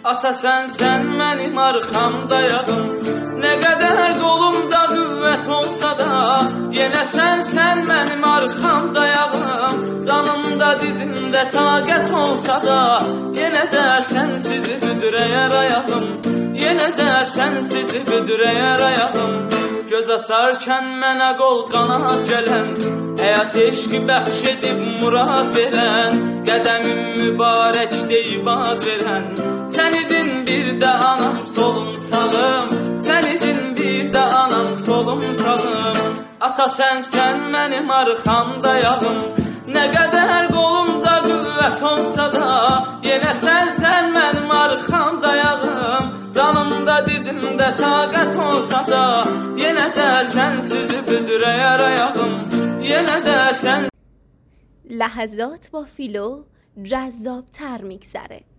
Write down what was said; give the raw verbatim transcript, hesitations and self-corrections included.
Ata sen sen mənim arxamdayağım. Nə qədər qolumda qüvvət olsa da, yenə sən sən mənim arxamdayağım. Canımda dizimdə taqət olsa da, yenə də sənsizi büdürəyər ayağım. Yenə də sənsizi büdürəyər ayağım. Göz açarkən mənə qol qanat gələn, həyat eşqi bəxş edib murad verən, qədəmim mübarək deyib ad verən. Sən idin bir də anam solum sağım, sən idin bir də anam solum sağım. Ata sən sən mənim arxamdayağım. Nə qədər qolumda qüvvət olsa da, yenə sən sən mənim arxamdayağım. Canımda dizimdə taqət olsa da, yenə də sənsizi büdürəyər ayağım. Yenə də sən. لحظات با فیلو جذاب‌تر می‌گذره.